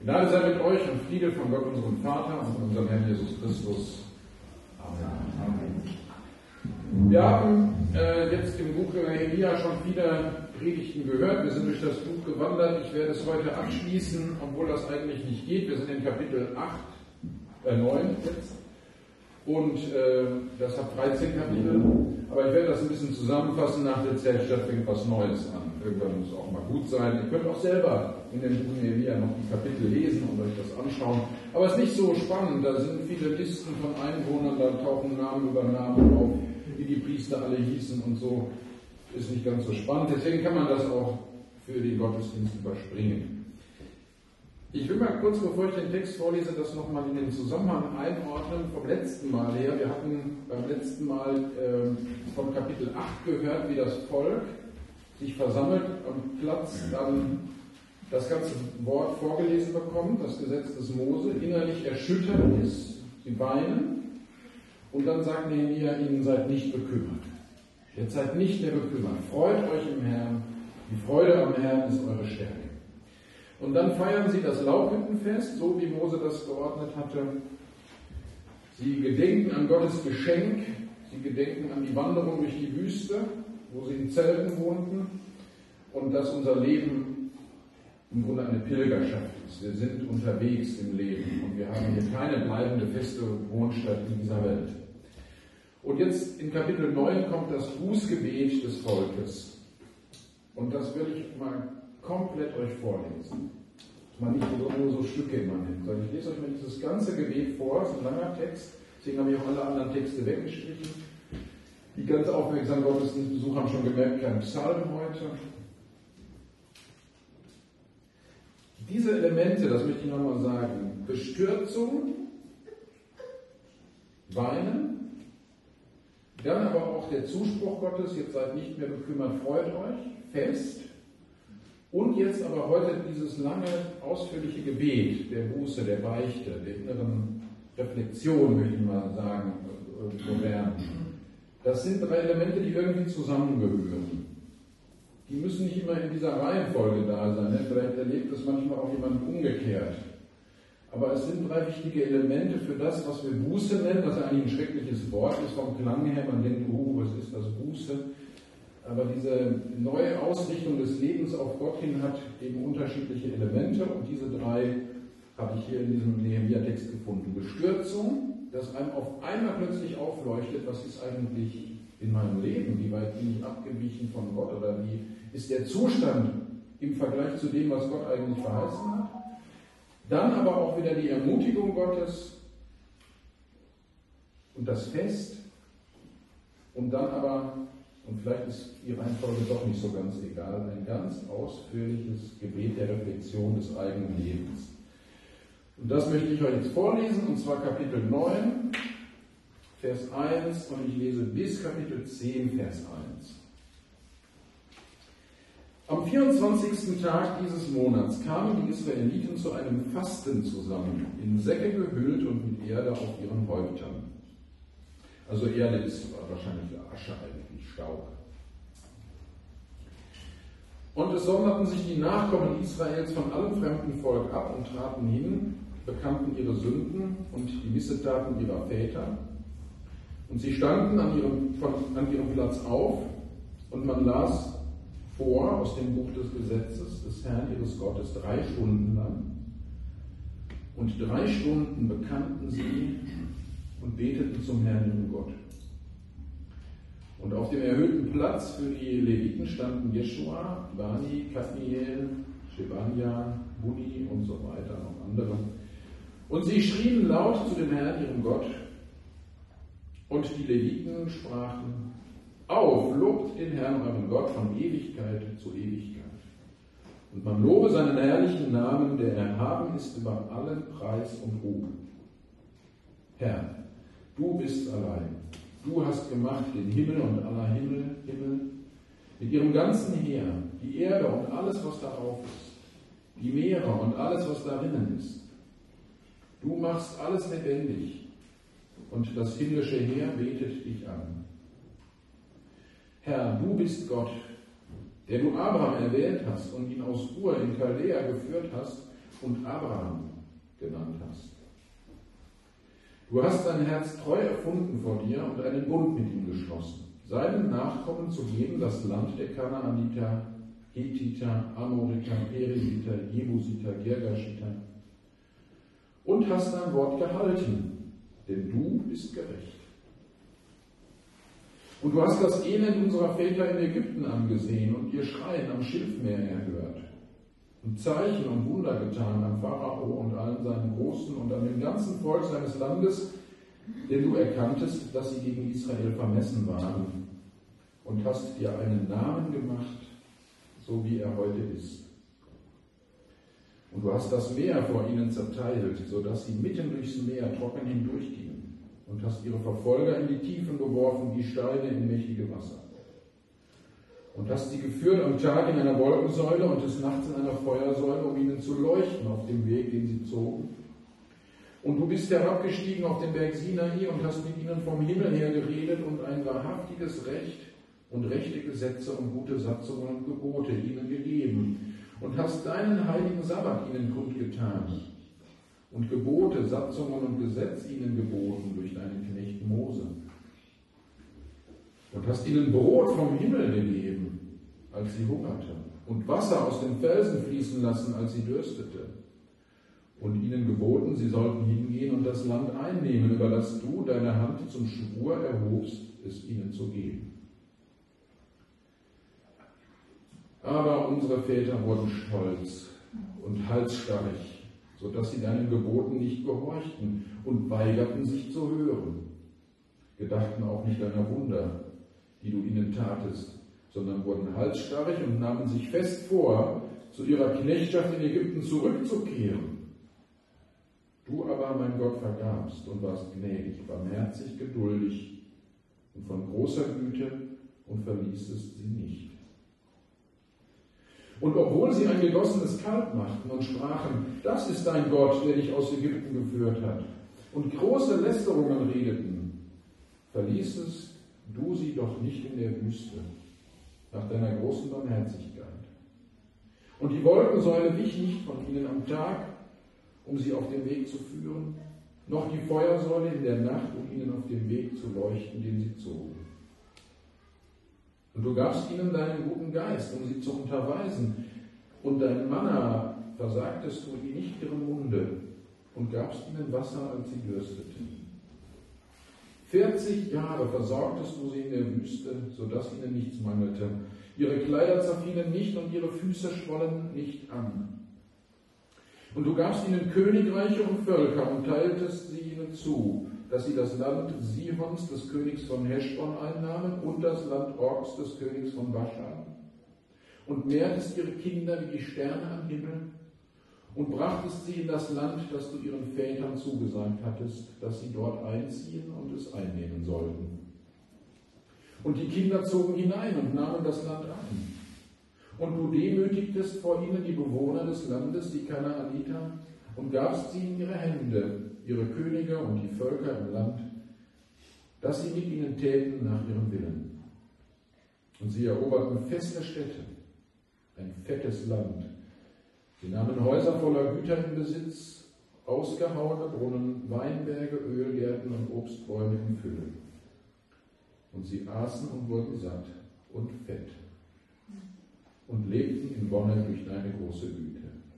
Gnade sei mit euch und Friede von Gott, unserem Vater und von unserem Herrn Jesus Christus. Amen. Wir haben jetzt im Buch Nehemia schon viele Predigten gehört. Wir sind durch das Buch gewandert. Ich werde es heute abschließen, obwohl das eigentlich nicht geht. Wir sind in Kapitel 9 jetzt. Und das hat 13 Kapitel. Aber ich werde das ein bisschen zusammenfassen. Nach der Zeltstadt fängt was Neues an. Irgendwann muss es auch mal gut sein. Ihr könnt auch selber in dem Buch Nehemia noch die Kapitel lesen und euch das anschauen. Aber es ist nicht so spannend. Da sind viele Listen von Einwohnern, da tauchen Namen über Namen auf, wie die Priester alle hießen und so. Ist nicht ganz so spannend. Deswegen kann man das auch für den Gottesdienst überspringen. Ich will mal kurz, bevor ich den Text vorlese, das nochmal in den Zusammenhang einordnen vom letzten Mal her. Wir hatten beim letzten Mal vom Kapitel 8 gehört, wie das Volk sich versammelt am Platz, dann das ganze Wort vorgelesen bekommt, das Gesetz des Mose, innerlich erschüttert ist, sie weinen und dann sagt Nehemia ihnen, seid nicht bekümmert. Jetzt seid nicht mehr bekümmert. Freut euch im Herrn. Die Freude am Herrn ist eure Stärke. Und dann feiern sie das Laubhüttenfest, so wie Mose das geordnet hatte. Sie gedenken an Gottes Geschenk. Sie gedenken an die Wanderung durch die Wüste, wo sie in Zelten wohnten. Und dass unser Leben im Grunde eine Pilgerschaft ist. Wir sind unterwegs im Leben und wir haben hier keine bleibende, feste Wohnstatt in dieser Welt. Und jetzt in Kapitel 9 kommt das Bußgebet des Volkes. Und das will ich mal komplett euch vorlesen. Mal nicht nur so Stücke immer nehmen, sondern ich lese euch mal dieses ganze Gebet vor. Es ist ein langer Text, deswegen habe ich auch alle anderen Texte weggestrichen. Die ganz aufmerksamen Gottesdienstbesucher haben schon gemerkt, kein Psalm heute. Diese Elemente, das möchte ich nochmal sagen, Bestürzung, Weinen, dann aber auch der Zuspruch Gottes, jetzt seid nicht mehr bekümmert, freut euch, Fest. Und jetzt aber heute dieses lange, ausführliche Gebet der Buße, der Beichte, der inneren Reflexion, möchte ich mal sagen, modern. Das sind drei Elemente, die irgendwie zusammengehören. Die müssen nicht immer in dieser Reihenfolge da sein. Vielleicht erlebt es manchmal auch jemand umgekehrt. Aber es sind drei wichtige Elemente für das, was wir Buße nennen, was eigentlich ein schreckliches Wort ist vom Klang her. Man denkt, was ist das Buße? Aber diese neue Ausrichtung des Lebens auf Gott hin hat eben unterschiedliche Elemente. Und diese drei habe ich hier in diesem Nehemia-Text gefunden. Bestürzung, dass einem auf einmal plötzlich aufleuchtet, was ist eigentlich in meinem Leben? Wie weit bin ich abgewichen von Gott? Oder wie ist der Zustand im Vergleich zu dem, was Gott eigentlich verheißen hat? Dann aber auch wieder die Ermutigung Gottes und das Fest und dann aber, und vielleicht ist die Reihenfolge doch nicht so ganz egal, ein ganz ausführliches Gebet der Reflexion des eigenen Lebens. Und das möchte ich euch jetzt vorlesen, und zwar Kapitel 9, Vers 1, und ich lese bis Kapitel 10, Vers 1. Am 24. Tag dieses Monats kamen die Israeliten zu einem Fasten zusammen, in Säcke gehüllt und mit Erde auf ihren Häuptern. Also Erde ist wahrscheinlich Asche eigentlich, Staub. Und es sonderten sich die Nachkommen Israels von allem fremden Volk ab und traten hin, bekannten ihre Sünden und die Missetaten ihrer Väter. Und sie standen an ihrem Platz auf und man las vor aus dem Buch des Gesetzes des Herrn ihres Gottes 3 Stunden lang. Und 3 Stunden bekannten sie und beteten zum Herrn ihrem Gott. Und auf dem erhöhten Platz für die Leviten standen Jeschua, Bani, Kadmiel, Shebania, Buni und so weiter, noch andere. Und sie schrien laut zu dem Herrn ihrem Gott. Und die Leviten sprachen: Auf, lobt den Herrn euren Gott von Ewigkeit zu Ewigkeit. Und man lobe seinen herrlichen Namen, der erhaben ist über allen Preis und Ruhm. Herr, du bist allein. Du hast gemacht den Himmel und aller Himmel, mit ihrem ganzen Heer, die Erde und alles, was darauf ist, die Meere und alles, was darinnen ist. Du machst alles lebendig und das himmlische Heer betet dich an. Herr, du bist Gott, der du Abraham erwählt hast und ihn aus Ur in Chaldea geführt hast, und Abraham genannt hast. Du hast dein Herz treu erfunden vor dir und einen Bund mit ihm geschlossen, seinen Nachkommen zu geben das Land der Kanaaniter, Hethiter, Amoriter, Perisiter, Jebusiter, Girgashiter, und hast dein Wort gehalten, denn du bist gerecht. Und du hast das Elend unserer Väter in Ägypten angesehen und ihr Schreien am Schilfmeer erhört und Zeichen und Wunder getan am Pharao und allen seinen Großen und an dem ganzen Volk seines Landes, denn du erkanntest, dass sie gegen Israel vermessen waren, und hast dir einen Namen gemacht, so wie er heute ist. Und du hast das Meer vor ihnen zerteilt, so dass sie mitten durchs Meer trocken hindurchgingen, und hast ihre Verfolger in die Tiefen geworfen, wie Steine in mächtige Wasser. Und hast sie geführt am Tag in einer Wolkensäule und des Nachts in einer Feuersäule, um ihnen zu leuchten auf dem Weg, den sie zogen. Und du bist herabgestiegen auf den Berg Sinai und hast mit ihnen vom Himmel her geredet und ein wahrhaftiges Recht und rechte Gesetze und gute Satzungen und Gebote ihnen gegeben. Und hast deinen heiligen Sabbat ihnen kundgetan und Gebote, Satzungen und Gesetz ihnen geboten durch deinen Knecht Mose. Und hast ihnen Brot vom Himmel gegeben, als sie hungerte, und Wasser aus den Felsen fließen lassen, als sie dürstete. Und ihnen geboten, sie sollten hingehen und das Land einnehmen, über das du deine Hand zum Schwur erhobst, es ihnen zu geben. Aber unsere Väter wurden stolz und halsstarrig, so dass sie deinen Geboten nicht gehorchten und weigerten, sich zu hören, gedachten auch nicht deiner Wunder, die du ihnen tatest, sondern wurden halsstarrig und nahmen sich fest vor, zu ihrer Knechtschaft in Ägypten zurückzukehren. Du aber, mein Gott, vergabst und warst gnädig, barmherzig, geduldig und von großer Güte und verließest sie nicht. Und obwohl sie ein gegossenes Kalb machten und sprachen, das ist dein Gott, der dich aus Ägypten geführt hat, und große Lästerungen redeten, verließest du sie doch nicht in der Wüste, nach deiner großen Barmherzigkeit. Und die Wolkensäule wich nicht von ihnen am Tag, um sie auf den Weg zu führen, noch die Feuersäule in der Nacht, um ihnen auf dem Weg zu leuchten, den sie zogen. Und du gabst ihnen deinen guten Geist, um sie zu unterweisen, und dein Manna versagtest du nicht ihrem Munde, und gabst ihnen Wasser, als sie dürsteten. 40 Jahre versorgtest du sie in der Wüste, sodass ihnen nichts mangelte. Ihre Kleider zerfielen nicht und ihre Füße schwollen nicht an. Und du gabst ihnen Königreiche und Völker und teiltest sie ihnen zu, dass sie das Land Sihons, des Königs von Heschbon, einnahmen und das Land Orks, des Königs von Baschan. Und mehrtest ihre Kinder wie die Sterne am Himmel und brachtest sie in das Land, das du ihren Vätern zugesagt hattest, dass sie dort einziehen und es einnehmen sollten. Und die Kinder zogen hinein und nahmen das Land an. Und du demütigtest vor ihnen die Bewohner des Landes, die Kanaaniter, und gabst sie in ihre Hände, ihre Könige und die Völker im Land, dass sie mit ihnen täten nach ihrem Willen. Und sie eroberten feste Städte, ein fettes Land. Sie nahmen Häuser voller Güter in Besitz, ausgehauene Brunnen, Weinberge, Ölgärten und Obstbäume in Fülle. Und sie aßen und wurden satt und fett und lebten in Wonne durch deine große Güte.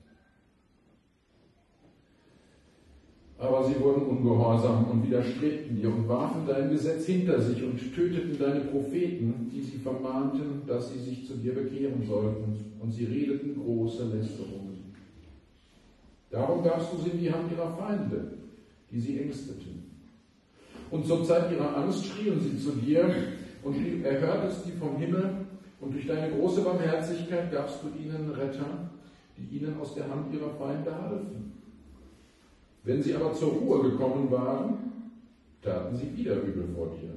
Aber sie wurden ungehorsam und widerstrebten dir und warfen dein Gesetz hinter sich und töteten deine Propheten, die sie vermahnten, dass sie sich zu dir bekehren sollten, und sie redeten große Lästerungen. Darum gabst du sie in die Hand ihrer Feinde, die sie ängsteten. Und zur Zeit ihrer Angst schrien sie zu dir, und du erhörtest sie vom Himmel, und durch deine große Barmherzigkeit gabst du ihnen Retter, die ihnen aus der Hand ihrer Feinde halfen. Wenn sie aber zur Ruhe gekommen waren, taten sie wieder übel vor dir.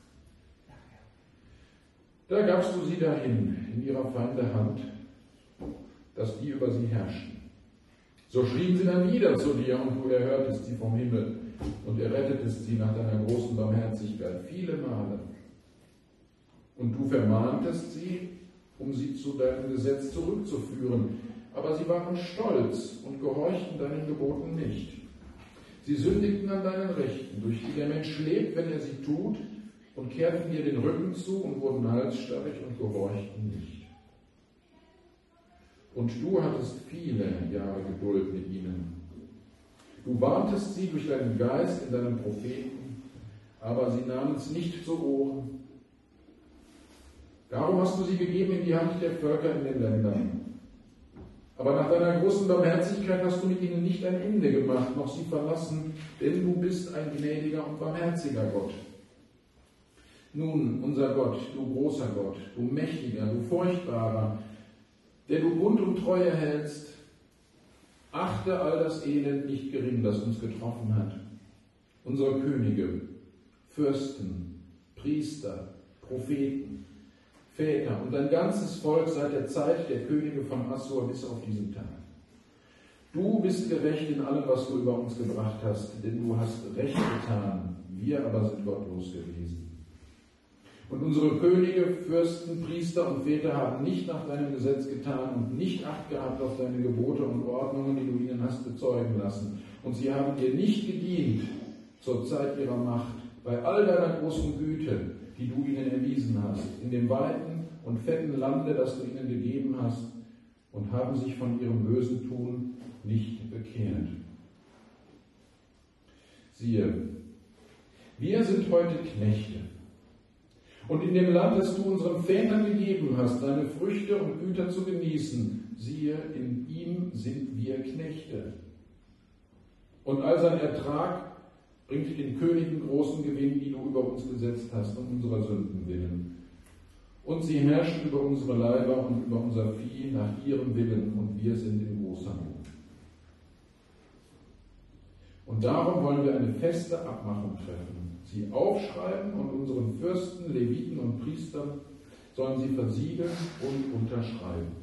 Da gabst du sie dahin, in ihrer Feinde Hand, dass die über sie herrschten. So schrien sie dann wieder zu dir, und du erhörtest sie vom Himmel und errettetest sie nach deiner großen Barmherzigkeit viele Male. Und du vermahntest sie, um sie zu deinem Gesetz zurückzuführen, aber sie waren stolz und gehorchten deinen Geboten nicht. Sie sündigten an deinen Rechten, durch die der Mensch lebt, wenn er sie tut, und kehrten dir den Rücken zu und wurden halsstarrig und gehorchten nicht. Und du hattest viele Jahre Geduld mit ihnen. Du warntest sie durch deinen Geist in deinen Propheten, aber sie nahmen es nicht zu Ohren. Darum hast du sie gegeben in die Hand der Völker in den Ländern. Aber nach deiner großen Barmherzigkeit hast du mit ihnen nicht ein Ende gemacht, noch sie verlassen, denn du bist ein gnädiger und barmherziger Gott. Nun, unser Gott, du großer Gott, du mächtiger, du furchtbarer, der du Bund und Treue hältst, achte all das Elend nicht gering, das uns getroffen hat. Unsere Könige, Fürsten, Priester, Propheten, Väter und dein ganzes Volk seit der Zeit der Könige von Assur bis auf diesen Tag. Du bist gerecht in allem, was du über uns gebracht hast, denn du hast Recht getan, wir aber sind gottlos gewesen. Und unsere Könige, Fürsten, Priester und Väter haben nicht nach deinem Gesetz getan und nicht Acht gehabt auf deine Gebote und Ordnungen, die du ihnen hast bezeugen lassen. Und sie haben dir nicht gedient zur Zeit ihrer Macht, bei all deiner großen Güte, die du ihnen erwiesen hast, in dem weiten und fetten Lande, das du ihnen gegeben hast, und haben sich von ihrem bösen Tun nicht bekehrt. Siehe, wir sind heute Knechte. Und in dem Land, das du unseren Vätern gegeben hast, deine Früchte und Güter zu genießen, siehe, in ihm sind wir Knechte. Und all sein Ertrag bringt den Königen großen Gewinn, die du über uns gesetzt hast, um unserer Sünden willen. Und sie herrschen über unsere Leiber und über unser Vieh nach ihrem Willen, und wir sind in großer Not. Und darum wollen wir eine feste Abmachung treffen, sie aufschreiben, und unseren Fürsten, Leviten und Priestern sollen sie versiegeln und unterschreiben.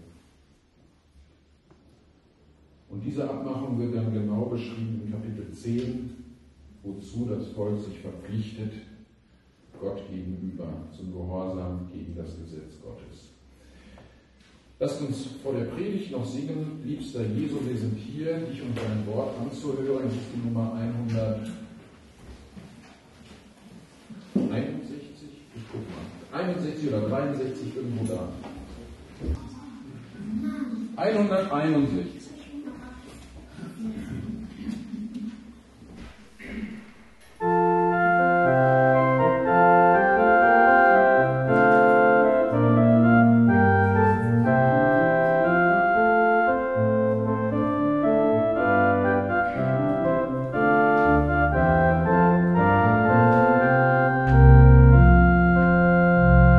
Und diese Abmachung wird dann genau beschrieben in Kapitel 10, wozu das Volk sich verpflichtet, Gott gegenüber, zum Gehorsam gegen das Gesetz Gottes. Lasst uns vor der Predigt noch singen, liebster Jesu, wir sind hier, dich und dein Wort anzuhören. Das ist die Nummer 161, ich guck mal, 61 oder 63, irgendwo da. 161.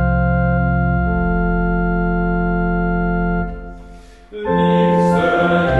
Liebster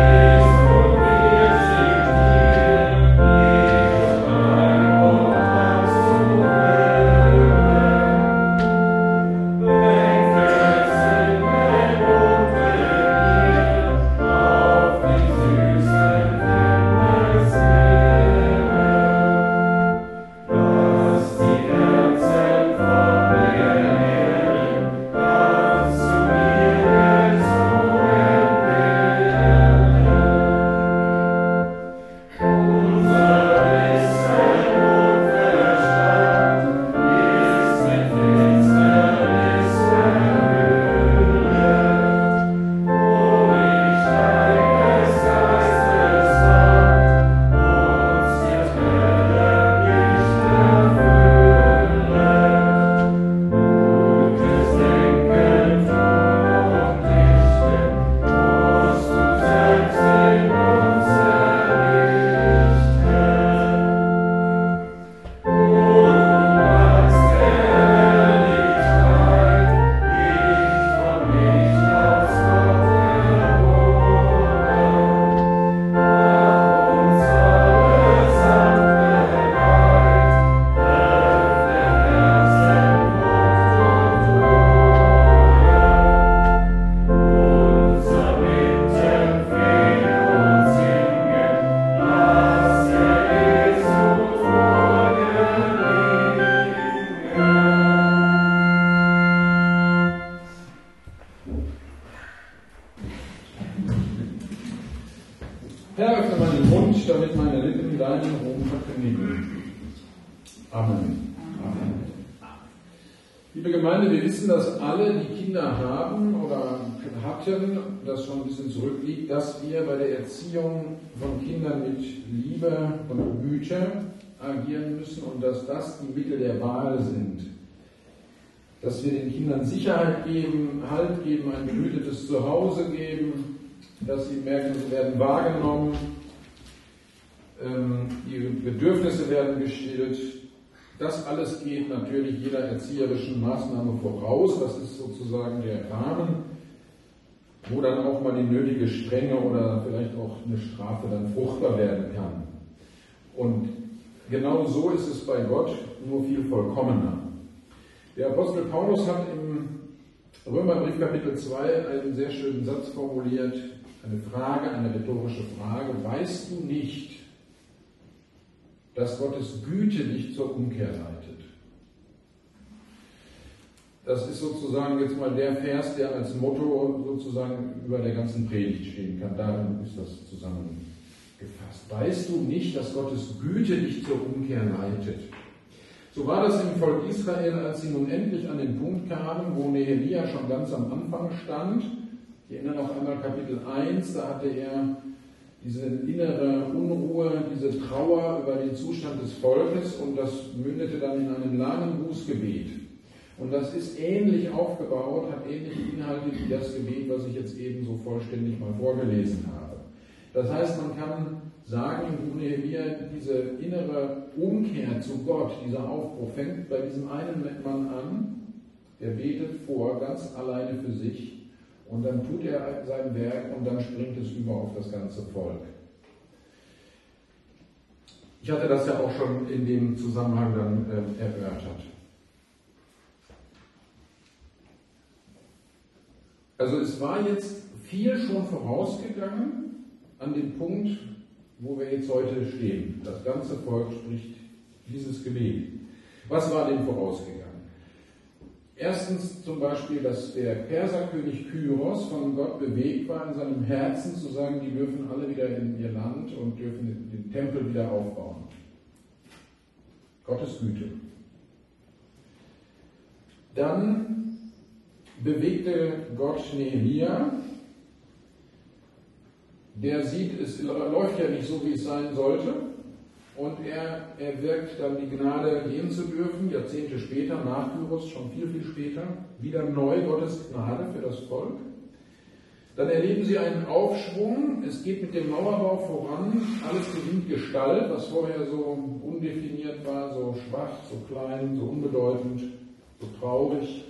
Herr, öffne meinen Mund, damit meine Lippen deinen Ruhm verkündigen. Amen. Amen. Liebe Gemeinde, wir wissen, dass alle, die Kinder haben oder hatten, das schon ein bisschen zurückliegt, dass wir bei der Erziehung von Kindern mit Liebe und Güte agieren müssen und dass das die Mittel der Wahl sind. Dass wir den Kindern Sicherheit geben, Halt geben, ein behütetes Zuhause geben, dass sie merken, sie werden wahrgenommen, ihre Bedürfnisse werden gestillt. Das alles geht natürlich jeder erzieherischen Maßnahme voraus. Das ist sozusagen der Rahmen, wo dann auch mal die nötige Strenge oder vielleicht auch eine Strafe dann fruchtbar werden kann. Und genau so ist es bei Gott, nur viel vollkommener. Der Apostel Paulus hat im Römerbrief Kapitel 2 einen sehr schönen Satz formuliert, eine Frage, eine rhetorische Frage. Weißt du nicht, dass Gottes Güte dich zur Umkehr leitet? Das ist sozusagen jetzt mal der Vers, der als Motto sozusagen über der ganzen Predigt stehen kann. Darin ist das zusammengefasst. Weißt du nicht, dass Gottes Güte dich zur Umkehr leitet? So war das im Volk Israel, als sie nun endlich an den Punkt kamen, wo Nehemia schon ganz am Anfang stand. Ich erinnere noch einmal Kapitel 1, da hatte er diese innere Unruhe, diese Trauer über den Zustand des Volkes und das mündete dann in einem langen Bußgebet. Und das ist ähnlich aufgebaut, hat ähnliche Inhalte wie das Gebet, was ich jetzt eben so vollständig mal vorgelesen habe. Das heißt, man kann sagen, im Buch Nehemia, diese innere Umkehr zu Gott, dieser Aufbruch, fängt bei diesem einen Mann an, der betet vor, ganz alleine für sich. Und dann tut er sein Werk und dann springt es über auf das ganze Volk. Ich hatte das ja auch schon in dem Zusammenhang dann erörtert. Also es war jetzt viel schon vorausgegangen an dem Punkt, wo wir jetzt heute stehen. Das ganze Volk spricht dieses Gebet. Was war denn vorausgegangen? Erstens zum Beispiel, dass der Perserkönig Kyros von Gott bewegt war, in seinem Herzen zu sagen, die dürfen alle wieder in ihr Land und dürfen den Tempel wieder aufbauen. Gottes Güte. Dann bewegte Gott Nehemia, der sieht, es läuft ja nicht so, wie es sein sollte. Und er erwirkt dann die Gnade, gehen zu dürfen, Jahrzehnte später, nach Kyros, schon viel, viel später, wieder neu Gottes Gnade für das Volk. Dann erleben sie einen Aufschwung, es geht mit dem Mauerbau voran, alles gewinnt Gestalt, was vorher so undefiniert war, so schwach, so klein, so unbedeutend, so traurig.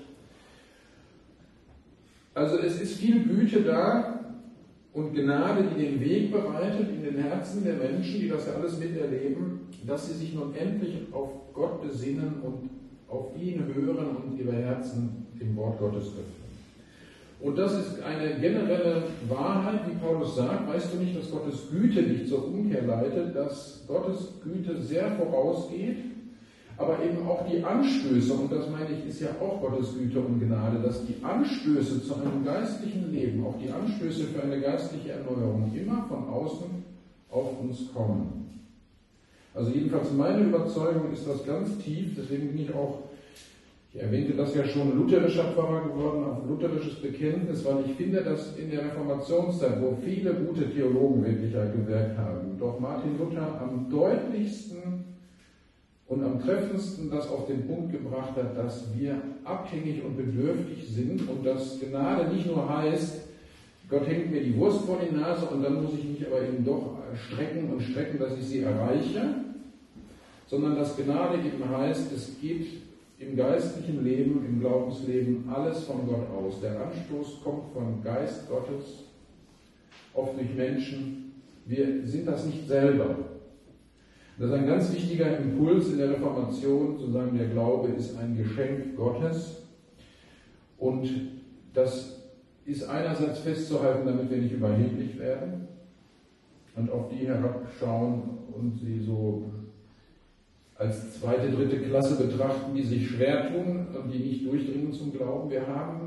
Also es ist viel Güte da, und Gnade, die den Weg bereitet in den Herzen der Menschen, die das ja alles miterleben, dass sie sich nun endlich auf Gott besinnen und auf ihn hören und ihre Herzen dem Wort Gottes öffnen. Und das ist eine generelle Wahrheit, wie Paulus sagt. Weißt du nicht, dass Gottes Güte dich zur Umkehr leitet, dass Gottes Güte sehr vorausgeht, aber eben auch die Anstöße, und das meine ich, ist ja auch Gottes Güte und Gnade, dass die Anstöße zu einem geistlichen Leben, auch die Anstöße für eine geistliche Erneuerung immer von außen auf uns kommen. Also jedenfalls meine Überzeugung ist das ganz tief, deswegen bin ich auch, ich erwähnte das ja schon, lutherischer Pfarrer geworden, auf lutherisches Bekenntnis, weil ich finde, dass in der Reformationszeit, wo viele gute Theologen wirklich gewirkt haben, doch Martin Luther am deutlichsten und am treffendsten das auf den Punkt gebracht hat, dass wir abhängig und bedürftig sind und dass Gnade nicht nur heißt, Gott hängt mir die Wurst vor die Nase und dann muss ich mich aber eben doch strecken und strecken, dass ich sie erreiche, sondern dass Gnade eben heißt, es geht im geistlichen Leben, im Glaubensleben alles von Gott aus. Der Anstoß kommt vom Geist Gottes, oft durch Menschen. Wir sind das nicht selber. Das ist ein ganz wichtiger Impuls in der Reformation, zu sagen, der Glaube ist ein Geschenk Gottes. Und das ist einerseits festzuhalten, damit wir nicht überheblich werden und auf die herabschauen und sie so als zweite, dritte Klasse betrachten, die sich schwer tun und die nicht durchdringen zum Glauben. Wir haben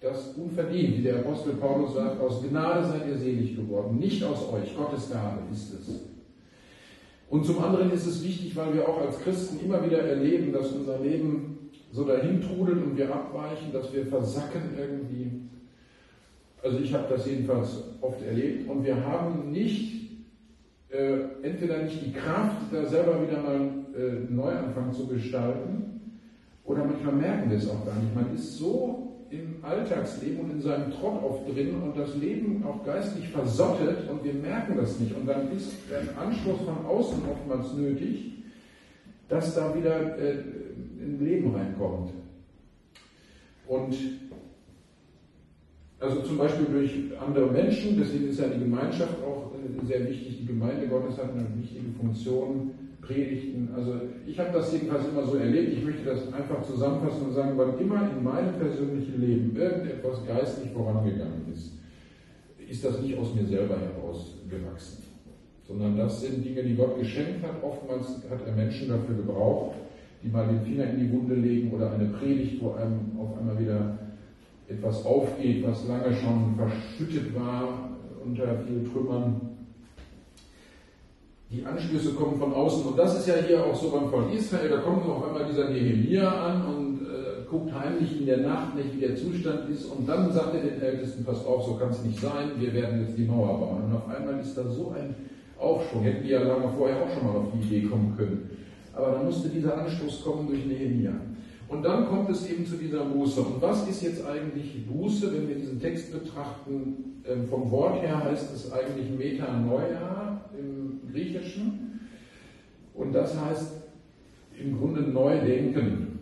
das unverdient, wie der Apostel Paulus sagt, aus Gnade seid ihr selig geworden, nicht aus euch, Gottes Gabe ist es. Und zum anderen ist es wichtig, weil wir auch als Christen immer wieder erleben, dass unser Leben so dahin trudelt und wir abweichen, dass wir versacken irgendwie. Also ich habe das jedenfalls oft erlebt und wir haben nicht, entweder nicht die Kraft, da selber wieder mal einen Neuanfang zu gestalten, oder manchmal merken wir es auch gar nicht. Man ist so im Alltagsleben und in seinem Trott oft drin und das Leben auch geistlich versottet und wir merken das nicht. Und dann ist ein Anstoß von außen oftmals nötig, dass da wieder in Leben reinkommt. Und also zum Beispiel durch andere Menschen, deswegen ist ja die Gemeinschaft auch sehr wichtig, die Gemeinde Gottes hat eine wichtige Funktion, Predigten, also ich habe das jedenfalls immer so erlebt, ich möchte das einfach zusammenfassen und sagen, wann immer in meinem persönlichen Leben irgendetwas geistlich vorangegangen ist, ist das nicht aus mir selber herausgewachsen, sondern das sind Dinge, die Gott geschenkt hat. Oftmals hat er Menschen dafür gebraucht, die mal den Finger in die Wunde legen oder eine Predigt, wo einem auf einmal wieder etwas aufgeht, was lange schon verschüttet war unter vielen Trümmern. Die Anstöße kommen von außen und das ist ja hier auch so beim Volk Israel, da kommt auf einmal dieser Nehemia an und guckt heimlich in der Nacht nicht, wie der Zustand ist und dann sagt er den Ältesten, passt auf, so kann es nicht sein, wir werden jetzt die Mauer bauen. Und auf einmal ist da so ein Aufschwung, hätten die ja lange vorher auch schon mal auf die Idee kommen können. Aber dann musste dieser Anstoß kommen durch Nehemia. Und dann kommt es eben zu dieser Buße. Und was ist jetzt eigentlich Buße, wenn wir diesen Text betrachten? Vom Wort her heißt es eigentlich Metanoia im Griechischen. Und das heißt im Grunde neu denken.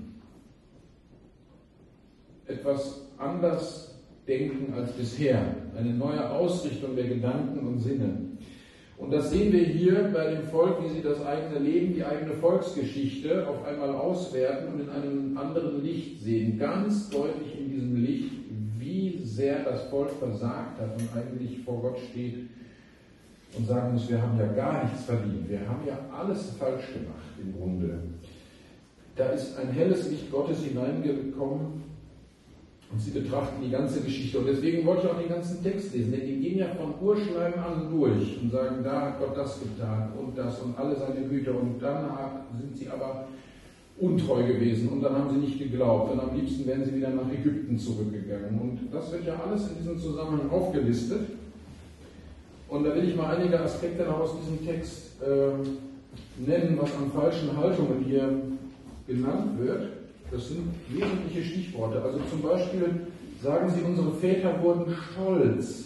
Etwas anders denken als bisher. Eine neue Ausrichtung der Gedanken und Sinne. Und das sehen wir hier bei dem Volk, wie sie das eigene Leben, die eigene Volksgeschichte auf einmal auswerten und in einem anderen Licht sehen. Ganz deutlich in diesem Licht, wie sehr das Volk versagt hat und eigentlich vor Gott steht und sagen muss, wir haben ja gar nichts verdient. Wir haben ja alles falsch gemacht im Grunde. Da ist ein helles Licht Gottes hineingekommen. Und sie betrachten die ganze Geschichte. Und deswegen wollte ich auch den ganzen Text lesen. Denn die gehen ja von Urschleim an durch und sagen, da hat Gott das getan und das und alle seine Güter. Und dann sind sie aber untreu gewesen und dann haben sie nicht geglaubt. Und am liebsten wären sie wieder nach Ägypten zurückgegangen. Und das wird ja alles in diesem Zusammenhang aufgelistet. Und da will ich mal einige Aspekte noch aus diesem Text nennen, was an falschen Haltungen hier genannt wird. Das sind wesentliche Stichworte. Also zum Beispiel sagen sie, unsere Väter wurden stolz.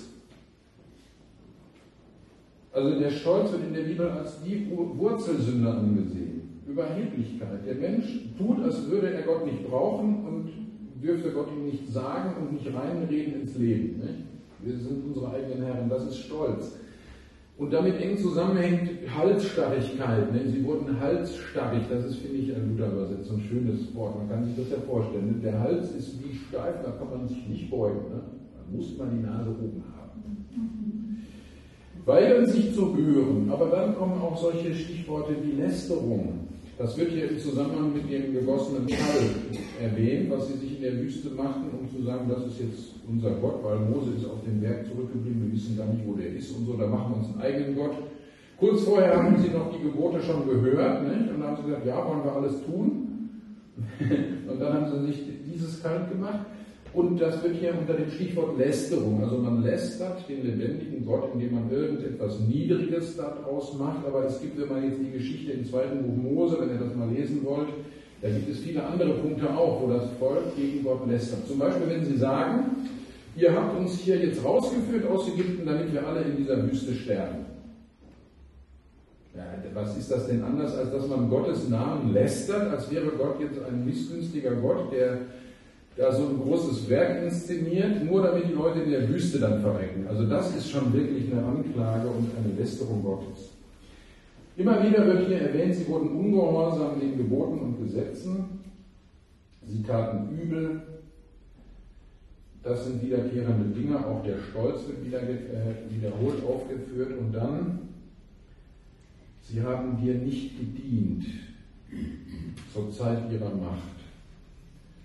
Also der Stolz wird in der Bibel als die Wurzelsünde angesehen. Überheblichkeit. Der Mensch tut, als würde er Gott nicht brauchen und dürfte Gott ihm nicht sagen und nicht reinreden ins Leben. Nicht? Wir sind unsere eigenen Herren. Das ist Stolz. Und damit eng zusammenhängt Halsstarrigkeit. Ne? Sie wurden halsstarrig, das ist, finde ich, eine Luther-Übersetzung, ein schönes Wort. Man kann sich das ja vorstellen. Der Hals ist wie steif, da kann man sich nicht beugen. Ne? Da muss man die Nase oben haben. Weigern sich zu hören, aber dann kommen auch solche Stichworte wie Lästerung. Das wird hier im Zusammenhang mit dem gegossenen Metall erwähnt, was sie sich in der Wüste machten, um zu sagen, das ist jetzt unser Gott, weil Mose ist auf den Berg zurückgeblieben, wir wissen gar nicht, wo der ist und so, da machen wir uns einen eigenen Gott. Kurz vorher haben sie noch die Gebote schon gehört, nicht? Und dann haben sie gesagt, ja, wollen wir alles tun? Und dann haben sie sich dieses kalt gemacht. Und das wird hier unter dem Stichwort Lästerung, also man lästert den lebendigen Gott, indem man irgendetwas Niedriges daraus macht, aber es gibt, wenn man jetzt die Geschichte im 2. Buch Mose, wenn ihr das mal lesen wollt, da gibt es viele andere Punkte auch, wo das Volk gegen Gott lästert. Zum Beispiel, wenn sie sagen, ihr habt uns hier jetzt rausgeführt aus Ägypten, damit wir alle in dieser Wüste sterben. Ja, was ist das denn anders, als dass man Gottes Namen lästert, als wäre Gott jetzt ein missgünstiger Gott, der da so ein großes Werk inszeniert, nur damit die Leute in der Wüste dann verrecken. Also das ist schon wirklich eine Anklage und eine Lästerung Gottes. Immer wieder wird hier erwähnt, sie wurden ungehorsam den Geboten und Gesetzen, sie taten übel, das sind wiederkehrende Dinge, auch der Stolz wird wiederholt aufgeführt und dann, sie haben dir nicht gedient zur Zeit ihrer Macht.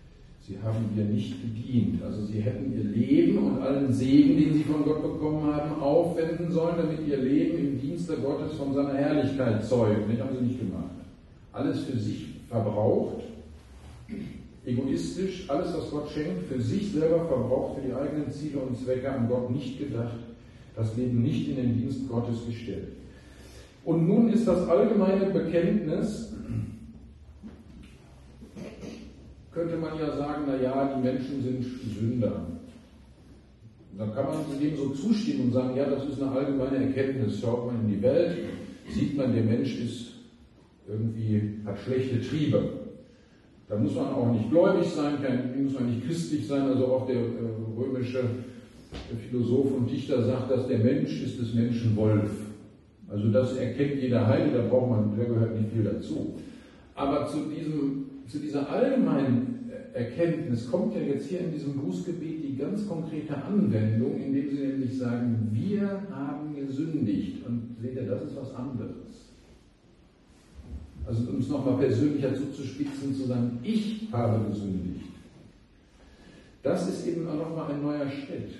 Sie haben ihr nicht gedient. Also sie hätten ihr Leben und allen Segen, den sie von Gott bekommen haben, aufwenden sollen, damit ihr Leben im Dienste Gottes von seiner Herrlichkeit zeugt. Das haben sie nicht gemacht. Alles für sich verbraucht, egoistisch, alles, was Gott schenkt, für sich selber verbraucht, für die eigenen Ziele und Zwecke, an Gott nicht gedacht, das Leben nicht in den Dienst Gottes gestellt. Und nun ist das allgemeine Bekenntnis, könnte man ja sagen, naja, die Menschen sind Sünder. Dann kann man dem so zustimmen und sagen, ja, das ist eine allgemeine Erkenntnis. Schaut man in die Welt, sieht man, der Mensch ist irgendwie, hat schlechte Triebe. Da muss man auch nicht gläubig sein, muss man nicht christlich sein. Also auch der römische Philosoph und Dichter sagt, dass der Mensch ist des Menschen Wolf. Also das erkennt jeder Heide, da gehört nicht viel dazu. Aber zu dieser allgemeinen Erkenntnis kommt ja jetzt hier in diesem Bußgebet die ganz konkrete Anwendung, indem sie nämlich sagen, wir haben gesündigt. Und seht ihr, das ist was anderes. Also um es nochmal persönlicher zuzuspitzen, zu sagen, ich habe gesündigt. Das ist eben auch nochmal ein neuer Schritt.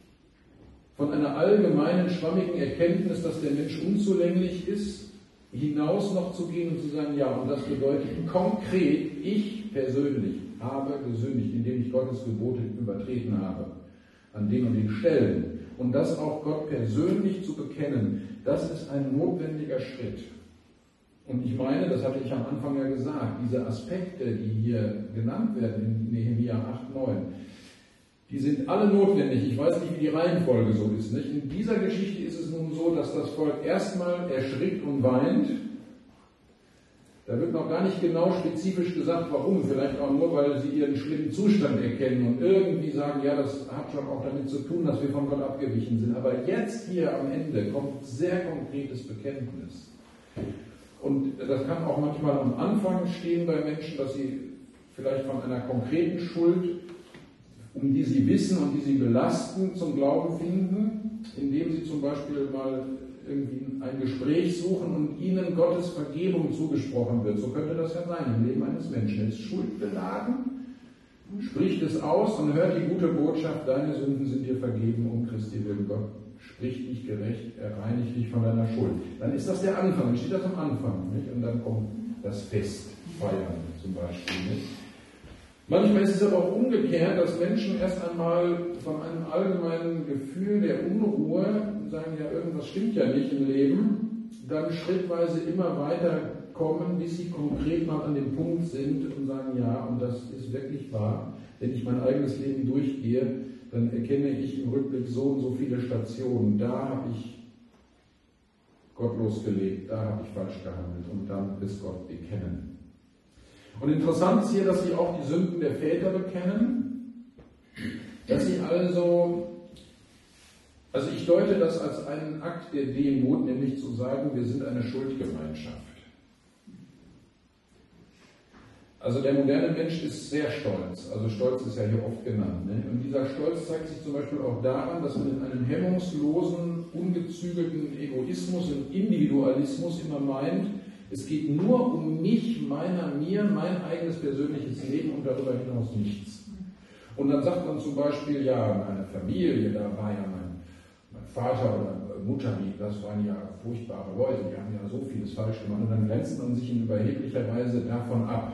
Von einer allgemeinen, schwammigen Erkenntnis, dass der Mensch unzulänglich ist, hinaus noch zu gehen und zu sagen, ja, und das bedeutet konkret, ich persönlich habe gesündigt, indem ich Gottes Gebote übertreten habe, an den und den Stellen. Und das auch Gott persönlich zu bekennen, das ist ein notwendiger Schritt. Und ich meine, das hatte ich am Anfang ja gesagt, diese Aspekte, die hier genannt werden in Nehemia 8, 9, die sind alle notwendig. Ich weiß nicht, wie die Reihenfolge so ist. Nicht? In dieser Geschichte ist es nun so, dass das Volk erstmal erschrickt und weint. Da wird noch gar nicht genau spezifisch gesagt, warum. Vielleicht auch nur, weil sie ihren schlimmen Zustand erkennen und irgendwie sagen, ja, das hat schon auch damit zu tun, dass wir von Gott abgewichen sind. Aber jetzt hier am Ende kommt sehr konkretes Bekenntnis. Und das kann auch manchmal am Anfang stehen bei Menschen, dass sie vielleicht von einer konkreten Schuld, um die sie wissen und die sie belasten, zum Glauben finden, indem sie zum Beispiel mal irgendwie ein Gespräch suchen und ihnen Gottes Vergebung zugesprochen wird. So könnte das ja sein im Leben eines Menschen. Er ist schuldbeladen, spricht es aus und hört die gute Botschaft, deine Sünden sind dir vergeben, um Christi willen. Gott spricht dich gerecht, er reinigt dich von deiner Schuld. Dann ist das der Anfang, dann steht das am Anfang. Nicht? Und dann kommt das Fest, Feiern zum Beispiel. Nicht? Manchmal ist es aber auch umgekehrt, dass Menschen erst einmal von einem allgemeinen Gefühl der Unruhe sagen, ja, irgendwas stimmt ja nicht im Leben, dann schrittweise immer weiter kommen, bis sie konkret mal an dem Punkt sind und sagen, ja, und das ist wirklich wahr. Wenn ich mein eigenes Leben durchgehe, dann erkenne ich im Rückblick so und so viele Stationen. Da habe ich gottlos gelebt, da habe ich falsch gehandelt und dann ist Gott bekennen. Und interessant ist hier, dass sie auch die Sünden der Väter bekennen, dass sie also ich deute das als einen Akt der Demut, nämlich zu sagen, wir sind eine Schuldgemeinschaft. Also der moderne Mensch ist sehr stolz, also Stolz ist ja hier oft genannt. Ne? Und dieser Stolz zeigt sich zum Beispiel auch daran, dass man in einem hemmungslosen, ungezügelten Egoismus und Individualismus immer meint, es geht nur um mich, mir, mein eigenes persönliches Leben und darüber hinaus nichts. Und dann sagt man zum Beispiel, ja, meine Familie, da war ja mein Vater oder Mutter, das waren ja furchtbare Leute, die haben ja so vieles falsch gemacht. Und dann grenzt man sich in überheblicher Weise davon ab.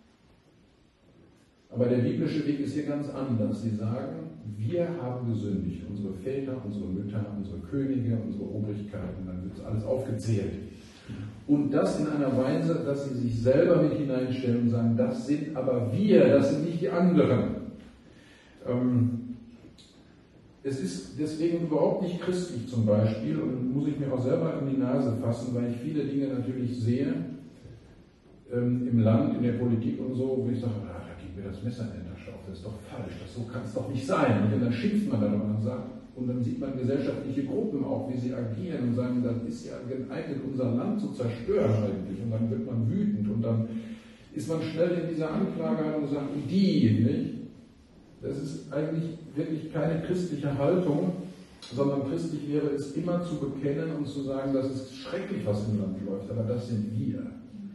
Aber der biblische Weg ist hier ganz anders. Sie sagen, wir haben gesündigt, unsere Väter, unsere Mütter, unsere Könige, unsere Obrigkeiten, dann wird alles aufgezählt. Und das in einer Weise, dass sie sich selber mit hineinstellen und sagen, das sind aber wir, das sind nicht die anderen. Es ist deswegen überhaupt nicht christlich zum Beispiel, und muss ich mir auch selber in die Nase fassen, weil ich viele Dinge natürlich sehe, im Land, in der Politik und so, wo ich sage, da geht mir das Messer in der Tasche auf, das ist doch falsch, so kann es doch nicht sein. Und dann schimpft man darüber und sagt, und dann sieht man gesellschaftliche Gruppen auch, wie sie agieren und sagen, das ist ja geeignet, unser Land zu zerstören eigentlich. Und dann wird man wütend und dann ist man schnell in dieser Anklage und sagt, die, nicht? Das ist eigentlich wirklich keine christliche Haltung, sondern christlich wäre es immer zu bekennen und zu sagen, das ist schrecklich, was im Land läuft, aber das sind wir.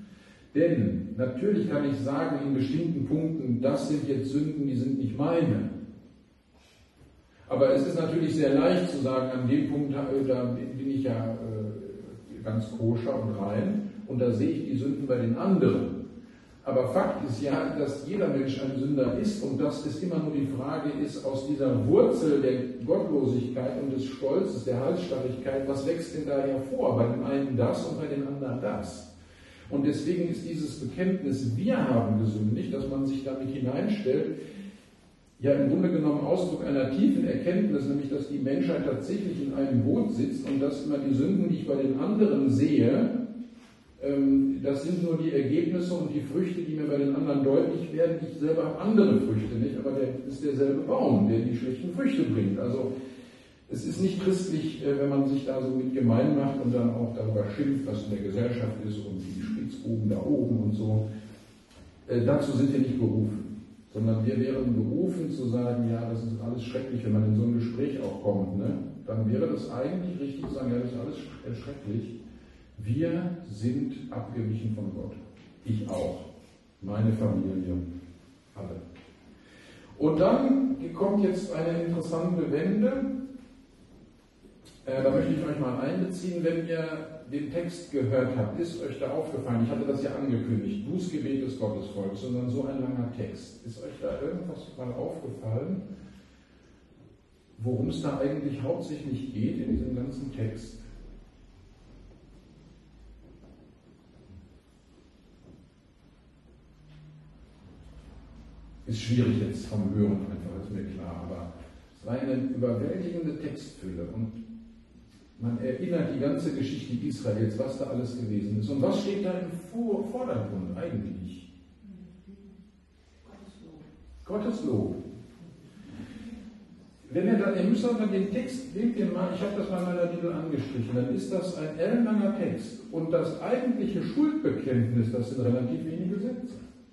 Denn natürlich kann ich sagen in bestimmten Punkten, das sind jetzt Sünden, die sind nicht meine. Aber es ist natürlich sehr leicht zu sagen, an dem Punkt, da bin ich ja ganz koscher und rein und da sehe ich die Sünden bei den anderen. Aber Fakt ist ja, dass jeder Mensch ein Sünder ist und dass es immer nur die Frage ist, aus dieser Wurzel der Gottlosigkeit und des Stolzes, der Halsstarrigkeit, was wächst denn da hervor? Bei dem einen das und bei den anderen das. Und deswegen ist dieses Bekenntnis, wir haben gesündigt, dass man sich damit hineinstellt, ja im Grunde genommen Ausdruck einer tiefen Erkenntnis, nämlich dass die Menschheit tatsächlich in einem Boot sitzt und dass immer die Sünden, die ich bei den anderen sehe, das sind nur die Ergebnisse und die Früchte, die mir bei den anderen deutlich werden. Ich selber habe andere Früchte nicht, aber der ist derselbe Baum, der die schlechten Früchte bringt. Also es ist nicht christlich, wenn man sich da so mit gemein macht und dann auch darüber schimpft, was in der Gesellschaft ist und die Spitzbuben da oben und so. Dazu sind wir nicht berufen, sondern wir wären berufen zu sagen, ja, das ist alles schrecklich, wenn man in so ein Gespräch auch kommt. Ne? Dann wäre das eigentlich richtig zu sagen, ja, das ist alles schrecklich. Wir sind abgewichen von Gott. Ich auch. Meine Familie. Alle. Und dann kommt jetzt eine interessante Wende. Da möchte ich euch mal einbeziehen, wenn ihr den Text gehört habt. Ist euch da aufgefallen? Ich hatte das ja angekündigt. Bußgebet des Gottesvolkes. Und dann so ein langer Text. Ist euch da irgendwas mal aufgefallen, worum es da eigentlich hauptsächlich geht in diesem ganzen Text? Ist schwierig jetzt vom Hören einfach, ist mir klar, aber es war eine überwältigende Textfülle und man erinnert die ganze Geschichte Israels, was da alles gewesen ist. Und was steht da im Vordergrund eigentlich? Gottes Lob. Wenn ihr müsst aber den Text, nehmt ihr mal, ich habe das mal in meiner Bibel angestrichen, dann ist das ein ellenlanger Text und das eigentliche Schuldbekenntnis, das sind relativ wenige Sätze.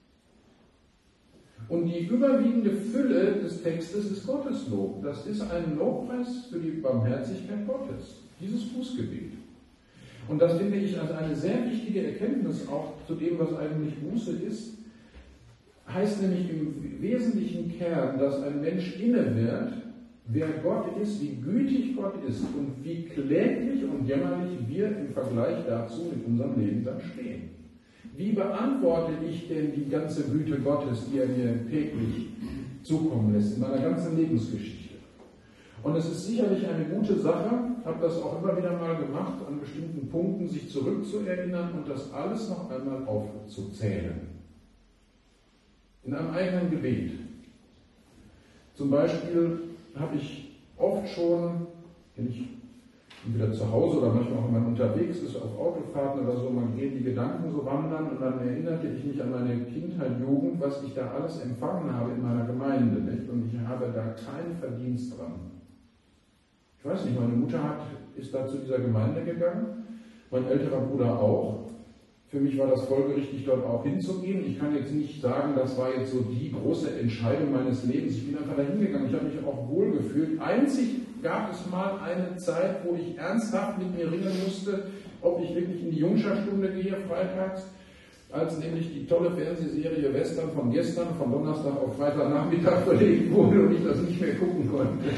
Und die überwiegende Fülle des Textes ist Gottes Lob. Das ist ein Lobpreis für die Barmherzigkeit Gottes, dieses Bußgebet. Und das finde ich als eine sehr wichtige Erkenntnis auch zu dem, was eigentlich Buße ist. Heißt nämlich im wesentlichen Kern, dass ein Mensch inne wird, wer Gott ist, wie gütig Gott ist und wie kläglich und jämmerlich wir im Vergleich dazu mit unserem Leben dann stehen. Wie beantworte ich denn die ganze Güte Gottes, die er mir täglich zukommen lässt, in meiner ganzen Lebensgeschichte? Und es ist sicherlich eine gute Sache, habe das auch immer wieder mal gemacht, an bestimmten Punkten sich zurückzuerinnern und das alles noch einmal aufzuzählen. In einem eigenen Gebet. Zum Beispiel habe ich oft schon, wenn ich entweder zu Hause oder manchmal auch, wenn man unterwegs ist, auf Autofahrten oder so, man geht die Gedanken so wandern und dann erinnerte ich mich an meine Kindheit, Jugend, was ich da alles empfangen habe in meiner Gemeinde, nicht? Und ich habe da keinen Verdienst dran. Ich weiß nicht, meine Mutter ist da zu dieser Gemeinde gegangen, mein älterer Bruder auch. Für mich war das folgerichtig, dort auch hinzugehen. Ich kann jetzt nicht sagen, das war jetzt so die große Entscheidung meines Lebens. Ich bin einfach da hingegangen. Ich habe mich auch wohlgefühlt. Einzig gab es mal eine Zeit, wo ich ernsthaft mit mir ringen musste, ob ich wirklich in die Jungscha-Stunde gehe, freitags, als nämlich die tolle Fernsehserie Western von gestern, von Donnerstag auf Freitagnachmittag verlegt wurde und ich das nicht mehr gucken konnte.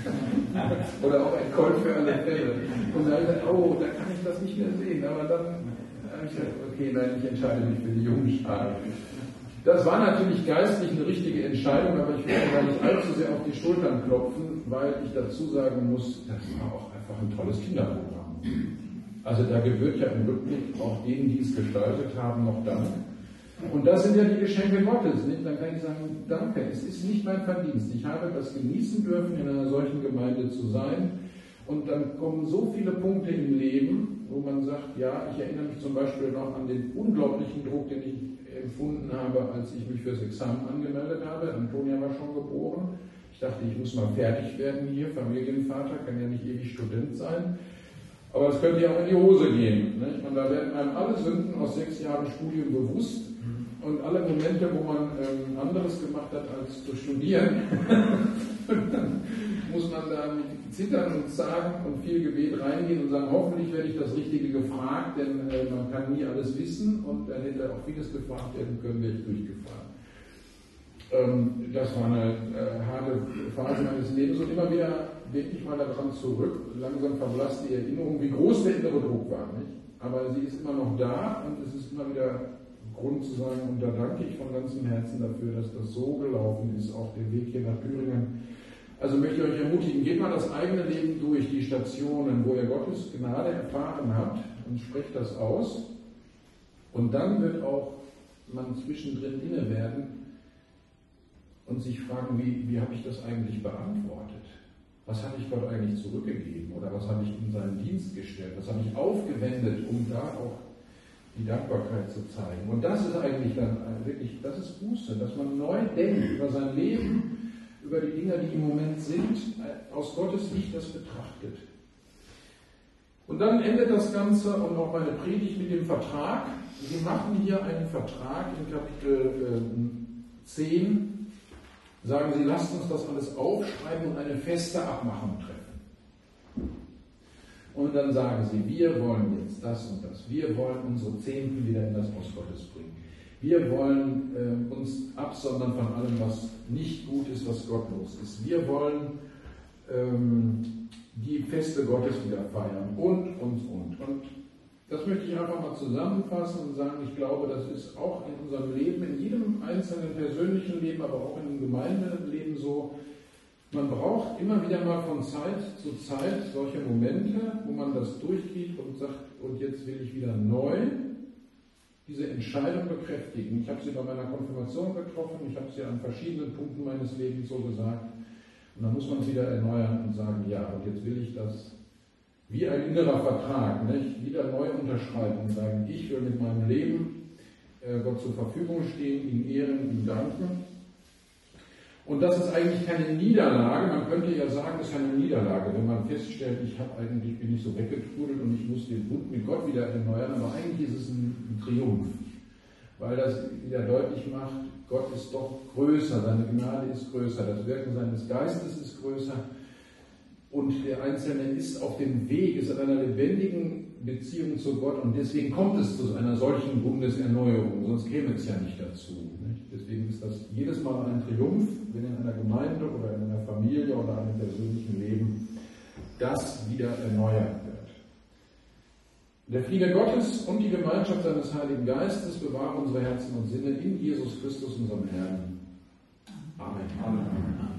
Oder auch ein Colt für alle Fälle. Und dann, oh, da kann ich das nicht mehr sehen. Aber dann habe ich gesagt, okay, nein, ich entscheide mich für die Jungschar. Das war natürlich geistlich eine richtige Entscheidung, aber ich will da nicht allzu sehr auf die Schultern klopfen, weil ich dazu sagen muss, das war auch einfach ein tolles Kinderprogramm. Also da gebührt ja im Rückblick auch denen, die es gestaltet haben, noch Dank. Und das sind ja die Geschenke Gottes. Nicht? Dann kann ich sagen, danke, es ist nicht mein Verdienst. Ich habe das genießen dürfen, in einer solchen Gemeinde zu sein. Und dann kommen so viele Punkte im Leben, wo man sagt, ja, ich erinnere mich zum Beispiel noch an den unglaublichen Druck, den ich empfunden habe, als ich mich fürs Examen angemeldet habe. Antonia war schon geboren. Ich dachte, ich muss mal fertig werden hier. Familienvater kann ja nicht ewig Student sein. Aber es könnte ja auch in die Hose gehen. Nicht? Und da werden einem alle Sünden aus 6 Jahren Studium bewusst. und alle Momente, wo man anderes gemacht hat als zu studieren, dann muss man da mit Zittern und Zagen und viel Gebet reingehen und sagen, hoffentlich werde ich das Richtige gefragt, denn man kann nie alles wissen und dann hätte auch vieles gefragt werden können, wäre ich durchgefallen. Das war eine harte Phase meines Lebens und immer wieder denke ich mal daran zurück. Langsam verblasst die Erinnerung, wie groß der innere Druck war. Nicht? Aber sie ist immer noch da und es ist immer wieder Grund zu sagen, und da danke ich von ganzem Herzen dafür, dass das so gelaufen ist, auch der Weg hier nach Thüringen. Also möchte ich euch ermutigen, geht mal das eigene Leben durch, die Stationen, wo ihr Gottes Gnade erfahren habt und sprecht das aus. Und dann wird auch man zwischendrin inne werden und sich fragen, wie habe ich das eigentlich beantwortet? Was habe ich Gott eigentlich zurückgegeben oder was habe ich in seinen Dienst gestellt? Was habe ich aufgewendet, um da auch die Dankbarkeit zu zeigen? Und das ist eigentlich dann wirklich, das ist Buße, dass man neu denkt über sein Leben, über die Dinge, die im Moment sind, aus Gottes Licht das betrachtet. Und dann endet das Ganze und auch meine Predigt mit dem Vertrag. Wir machen hier einen Vertrag in Kapitel 10. Sagen Sie, lasst uns das alles aufschreiben und eine feste Abmachung treffen. Und dann sagen Sie, wir wollen jetzt das und das. Wir wollen unsere Zehnten wieder in das Haus Gottes bringen. Wir wollen uns absondern von allem, was nicht gut ist, was gottlos ist. Wir wollen die Feste Gottes wieder feiern und. Und das möchte ich einfach mal zusammenfassen und sagen, ich glaube, das ist auch in unserem Leben, in jedem einzelnen persönlichen Leben, aber auch in dem Gemeindeleben so. Man braucht immer wieder mal von Zeit zu Zeit solche Momente, wo man das durchgeht und sagt, und jetzt will ich wieder neu diese Entscheidung bekräftigen. Ich habe sie bei meiner Konfirmation getroffen, ich habe sie an verschiedenen Punkten meines Lebens so gesagt. Und dann muss man es wieder erneuern und sagen, ja, und jetzt will ich das wie ein innerer Vertrag, nicht? Wieder neu unterschreiben und sagen, ich will mit meinem Leben Gott zur Verfügung stehen, ihn ehren, ihm danken. Und das ist eigentlich keine Niederlage, man könnte ja sagen, es ist eine Niederlage, wenn man feststellt, bin ich so weggetrudelt und ich muss den Bund mit Gott wieder erneuern, aber eigentlich ist es ein Triumph, weil das wieder deutlich macht, Gott ist doch größer, seine Gnade ist größer, das Wirken seines Geistes ist größer und der Einzelne ist auf dem Weg, ist in einer lebendigen Beziehung zu Gott und deswegen kommt es zu einer solchen Bundeserneuerung, sonst käme es ja nicht dazu. Nicht? Deswegen ist das jedes Mal ein Triumph, wenn in einer Gemeinde oder in einer Familie oder einem persönlichen Leben das wieder erneuert wird. Der Friede Gottes und die Gemeinschaft seines Heiligen Geistes bewahren unsere Herzen und Sinne in Jesus Christus, unserem Herrn. Amen. Amen.